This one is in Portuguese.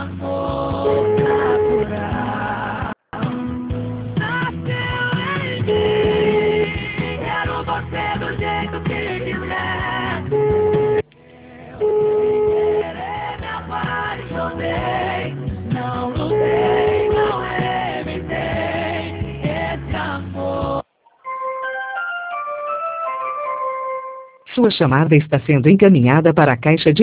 amor natural. Nasceu em mim, quero você do jeito que quiser. Eu sem querer me apaixonei, não lutei, não evitei esse amor. Sua chamada está sendo encaminhada para a caixa de